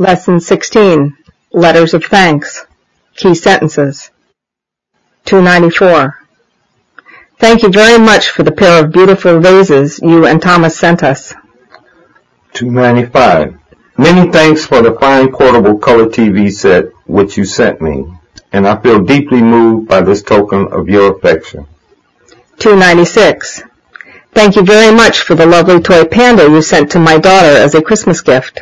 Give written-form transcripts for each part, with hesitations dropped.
Lesson 16, Letters of Thanks, Key Sentences. 294. Thank you very much for the pair of beautiful vases you and Thomas sent us. 295. Many thanks for the fine portable color TV set which you sent me, and I feel deeply moved by this token of your affection. 296. Thank you very much for the lovely toy panda you sent to my daughter as a Christmas gift.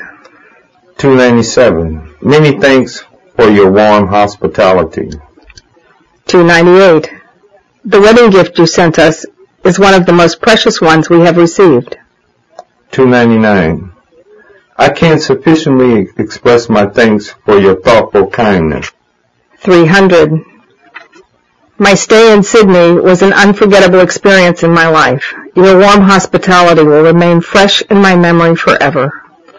297. Many thanks for your warm hospitality. 298. The wedding gift you sent us is one of the most precious ones we have received. 299. I can't sufficiently express my thanks for your thoughtful kindness. 300. My stay in Sydney was an unforgettable experience in my life. Your warm hospitality will remain fresh in my memory forever.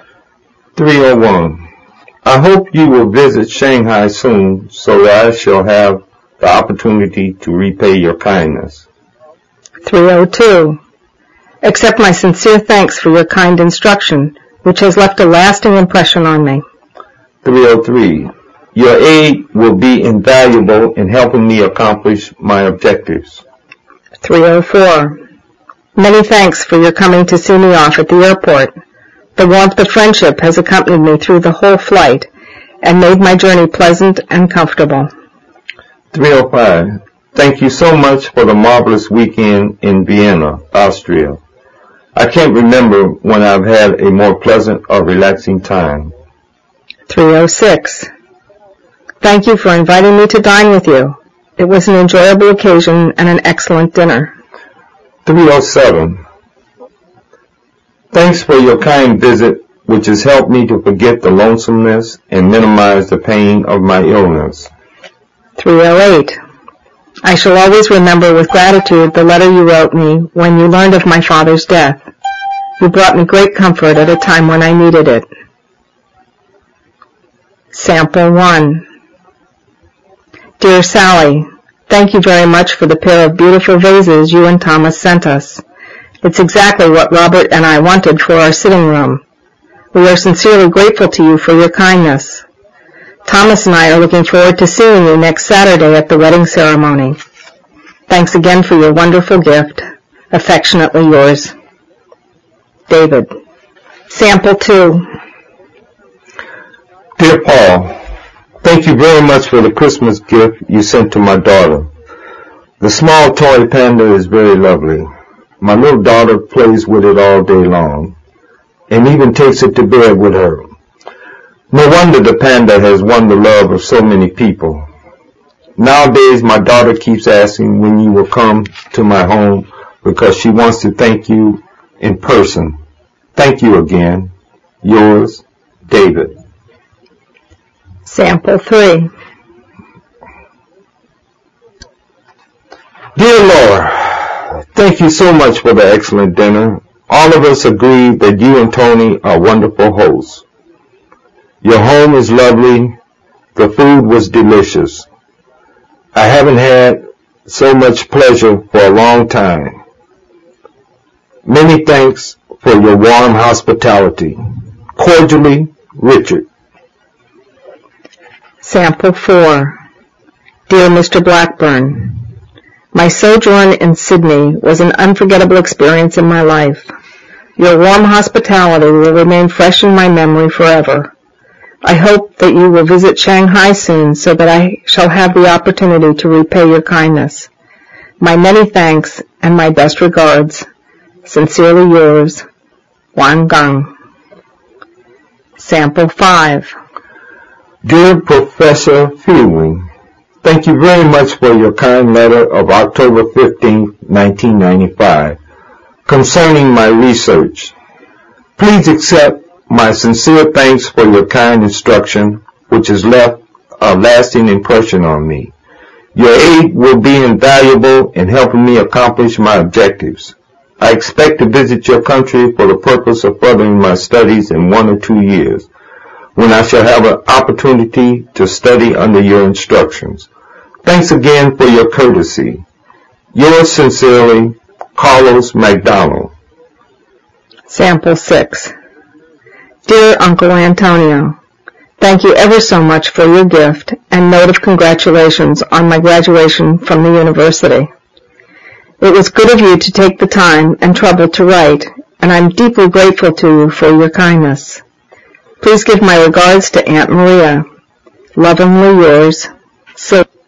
301. I hope you will visit Shanghai soon so that I shall have the opportunity to repay your kindness. 302. Accept my sincere thanks for your kind instruction, which has left a lasting impression on me. 303. Your aid will be invaluable in helping me accomplish my objectives. 304. Many thanks for your coming to see me off at the airport. The warmth of friendship has accompanied me through the whole flight and made my journey pleasant and comfortable. 305. Thank you so much for the marvelous weekend in Vienna, Austria. I can't remember when I've had a more pleasant or relaxing time. 306. Thank you for inviting me to dine with you. It was an enjoyable occasion and an excellent dinner. 307. Thanks for your kind visit, which has helped me to forget the lonesomeness and minimize the pain of my illness. 308. I shall always remember with gratitude the letter you wrote me when you learned of my father's death. You brought me great comfort at a time when I needed it. Sample 1. Dear Sally, thank you very much for the pair of beautiful vases you and Thomas sent us. It's exactly what Robert and I wanted for our sitting room. We are sincerely grateful to you for your kindness. Thomas and I are looking forward to seeing you next Saturday at the wedding ceremony. Thanks again for your wonderful gift. Affectionately yours, David. Sample 2. Dear Paul, thank you very much for the Christmas gift you sent to my daughter. The small toy panda is very lovely. My little daughter plays with it all day long, and even takes it to bed with her. No wonder the panda has won the love of so many people. Nowadays, my daughter keeps asking when you will come to my home because she wants to thank you in person. Thank you again. Yours, David. Sample 3. Dear Laura, thank you so much for the excellent dinner. All of us agree that you and Tony are wonderful hosts. Your home is lovely. The food was delicious. I haven't had so much pleasure for a long time. Many thanks for your warm hospitality. Cordially, Richard. Sample 4. Dear Mr. Blackburn, my sojourn in Sydney was an unforgettable experience in my life. Your warm hospitality will remain fresh in my memory forever. I hope that you will visit Shanghai soon so that I shall have the opportunity to repay your kindness. My many thanks and my best regards. Sincerely yours, Wang Gang. Sample 5. Dear Professor Fielding, thank you very much for your kind letter of October 15, 1995, concerning my research. Please accept my sincere thanks for your kind instruction, which has left a lasting impression on me. Your aid will be invaluable in helping me accomplish my objectives. I expect to visit your country for the purpose of furthering my studies in 1 or 2 years, when I shall have an opportunity to study under your instructions. Thanks again for your courtesy. Yours sincerely, Carlos MacDonald. Sample 6. Dear Uncle Antonio, Thank you ever so much for your gift and note of congratulations on my graduation from the university. It was good of you to take the time and trouble to write, and I'm deeply grateful to you for your kindness. Please give my regards to Aunt Maria. Lovingly yours, Sylvia.